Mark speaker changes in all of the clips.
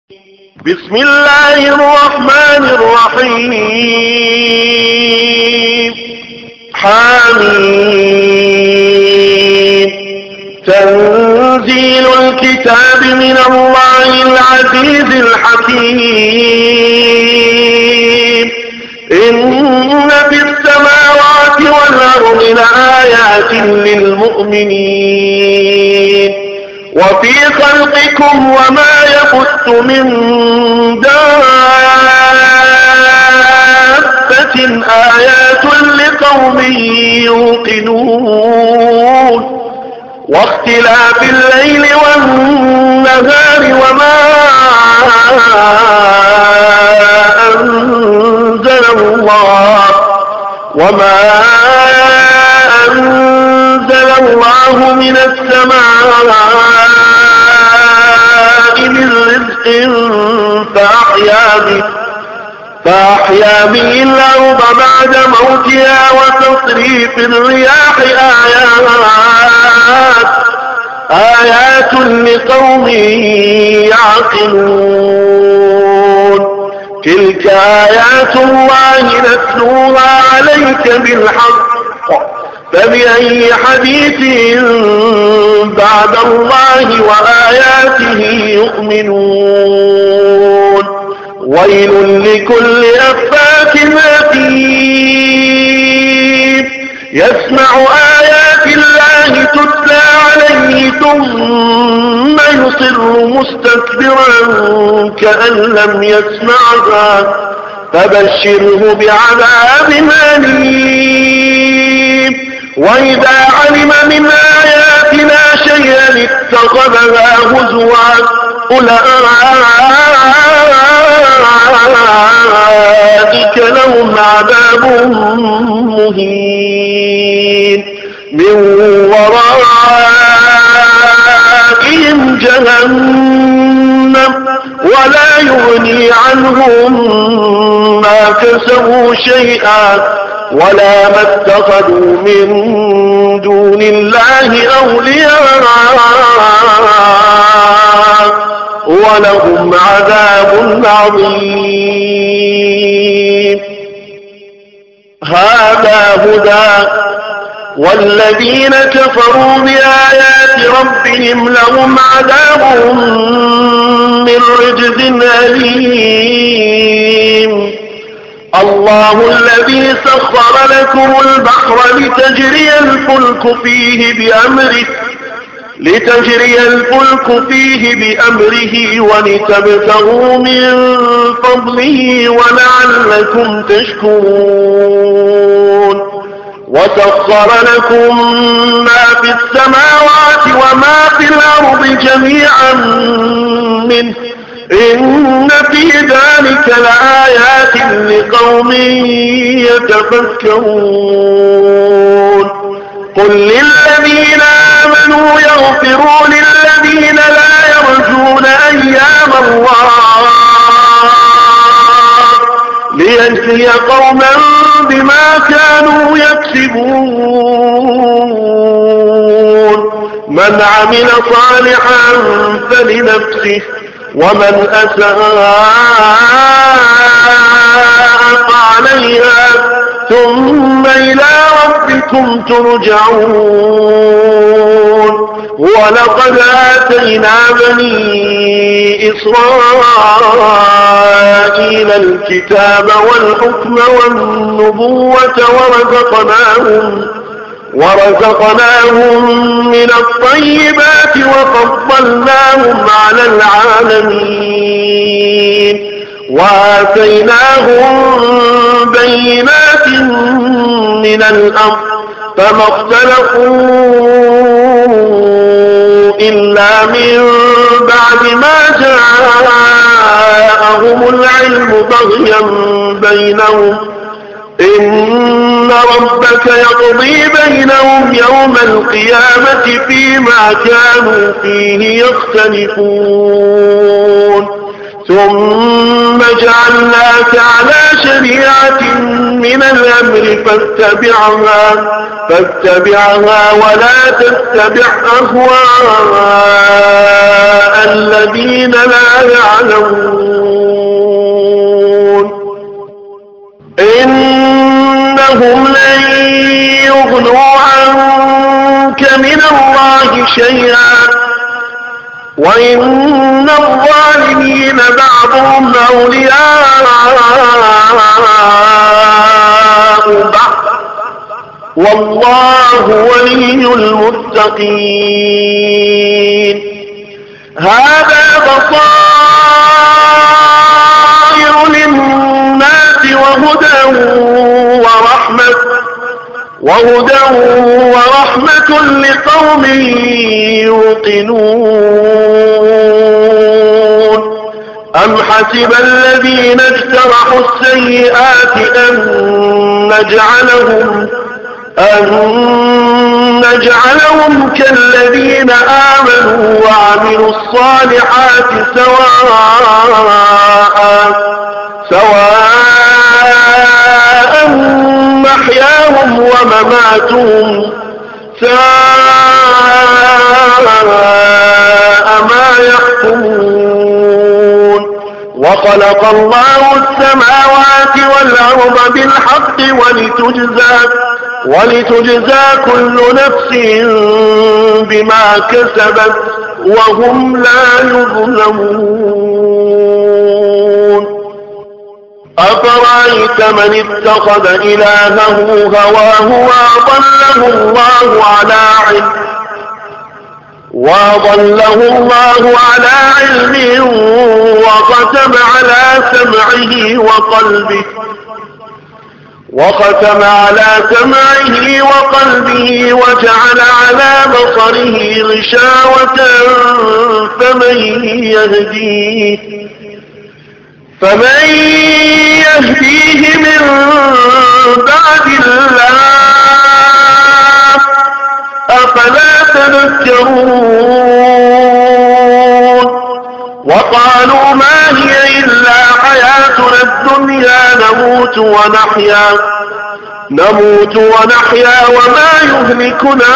Speaker 1: بسم الله الرحمن الرحيم. حميم. تنزيل الكتاب من الله العزيز الحكيم. إن في السماوات والأرض لآيات للمؤمنين وفي خلقكم وما يبث من دابة آيات لقوم يوقنون واختلاف الليل والنهار وما أنزل الله من السماء من رزق فأحيا به الأرض بعد موتها وتصريف الرياح آيات لقوم يعقلون. تلك آيات الله نتلوها عليك بالحق فبأي حديث بعد الله وآياته يؤمنون. ويل لكل أفاك أثيم يسمع آيات الله تتلى عليه ثم يصر مستكبرا كأن لم يسمعها فبشره بعذاب أليم. وإذا علم من آياتنا شيئا اتخذها هزوا أولئك لهم عذاب مهين من ورائهم جهنم ولا يغني عنهم ما كسبوا شيئا ولا ما اتخذوا من دون الله أولياء ولهم عذاب عظيم. هذا هدى والذين كفروا بآيات ربهم لهم عذاب من رجز أليم. الله الذي سخر لكم البحر لتجري الفلك فيه بأمره ولتبتغوا من فضله ولعلكم تشكرون. وسخر لكم ما في السماوات وما في الأرض جميعا منه إن في ذلك لآيات لقوم يتفكرون. قل للذين آمنوا يغفروا للذين لا يرجون أيام الله ليجزي قوما بما كانوا يكسبون. من عمل صالحا فلنفسه ومن أساء فعليها ثم إلى ربكم ترجعون. ولقد آتينا بني إسرائيل الكتاب والحكم والنبوة ورزقناهم من الطيبات وفضلناهم على العالمين وآتيناهم بينات من الأمر فما اختلفوا إلا من بعد ما جاءهم العلم بغيا بينهم إن ربك يقضي بينهم يوم القيامة فيما كانوا فيه يختلفون. ثم جعلناك على شريعة من الأمر فاتبعها ولا تتبع أهواء الذين لا يعلمون إنهم لن يغنوا عنك من الله شيئا وإن الظالمين بعضهم أولياء بعض والله ولي المتقين هذا بصائر للناس وهدى ورحمة لقوم يوقنون أم حسب الذين اجترحوا السيئات أن نجعلهم كالذين آمنوا وعملوا الصالحات سواء محياهم ومماتهم ساء ما يحكمون وخلق الله السماوات والأرض بالحق ولتجزى كل نفس بما كسبت وهم لا يظلمون أفرأيت من اتخذ إلهه هواه وأضله الله على علم وختم على سمعه وقلبه وجعل على بصره غشاوة فمن يهديه من بعد الله أفلا تذكرون وقالوا ما هي إلا حياتنا الدنيا نموت ونحيا وما يهلكنا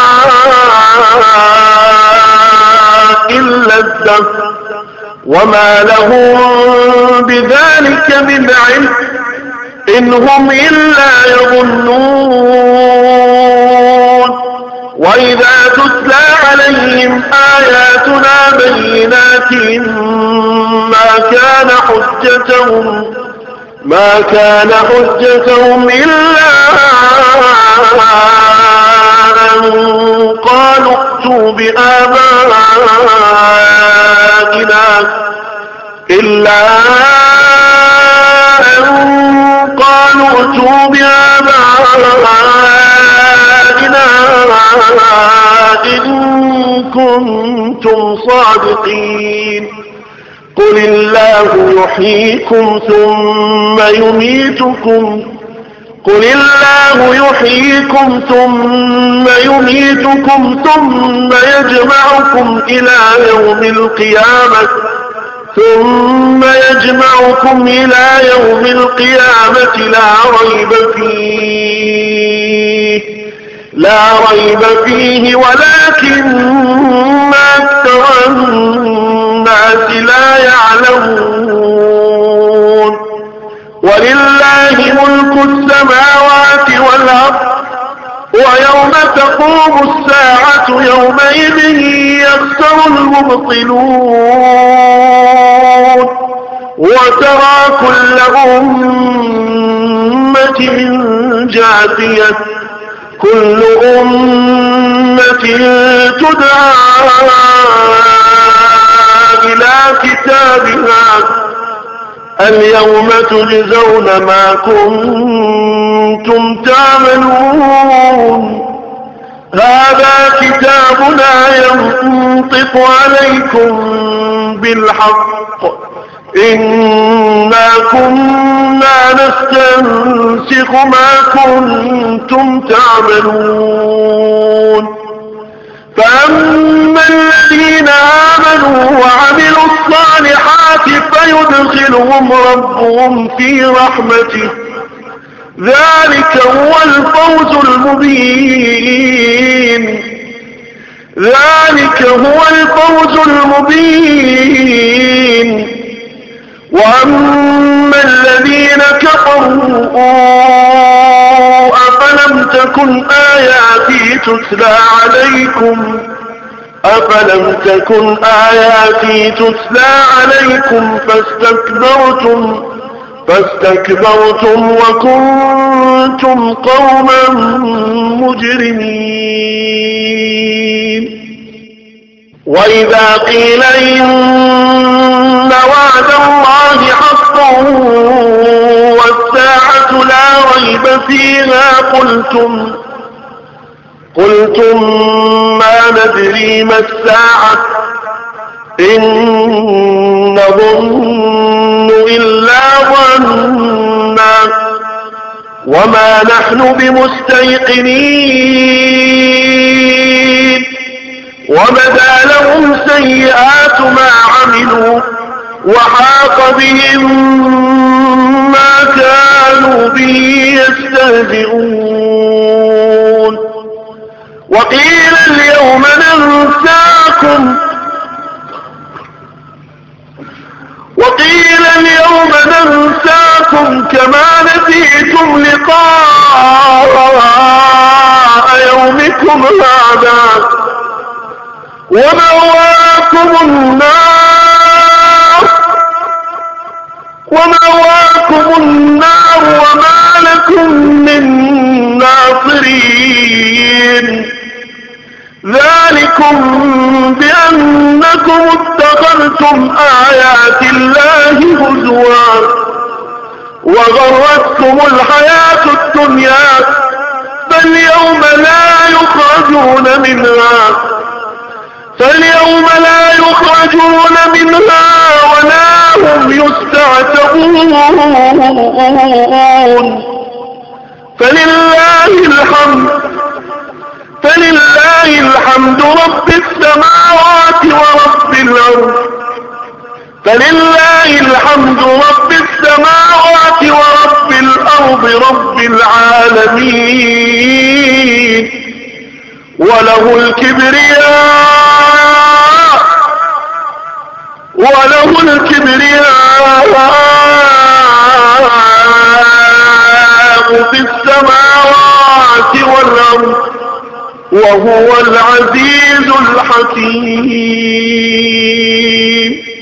Speaker 1: إلا الدهر وما لهم بذلك من علم إن هم إلا يظنون وإذا تتلى عليهم آياتنا بينات ما كان حجتهم إلا أن قالوا ائتوا بآبائنا إن كنتم صادقين قل الله يحييكم ثم يميتكم ثم يجمعكم إلى يوم القيامة لا ريب فيه ولكن أكثر الناس لا يعلمون ولله ملك السماوات والأرض ويوم تقوم الساعة يومئذ يخسر المبطلون وترى كل أمة جاثية كل أمة تدعى إلى كتابها اليوم تجزون ما كنتم تعملون هذا كتابنا ينطق عليكم بالحق إنا كنا نستنسخ ما كنتم تعملون فأما الذين آمنوا وعملوا الصالحات فيدخلهم ربهم في رحمته، ذلك هو الفوز المبين. ذلك هو الفوز المبين. وأما الذين كفروا أفلم تكن آياتي تتلى عليكم فاستكبرتم وكنتم قوما مجرمين. وإذا قيل إن وعد الله حق والساعة لا ريب فيها قلتم ما ندري ما الساعة إن نظن إلا ظنا وما نحن بمستيقنين. وبدا لهم سيئات ما عملوا وحاق بهم ما كانوا به يستهزئون. وقيل اليوم ننساكم كما نسيتم لقاء يومكم هذا ومأواكم النار وما لكم من ناصرين. ذلكم بأنكم اتخذتم آيات الله هزوا وغرتكم الحياة الدنيا فاليوم لا يخرجون منها ولا هم يستعتبون. فلله الحمد رب السماوات ورب الأرض رب العالمين. وله الكبرياء في السماوات والأرض وهو العزيز الحكيم.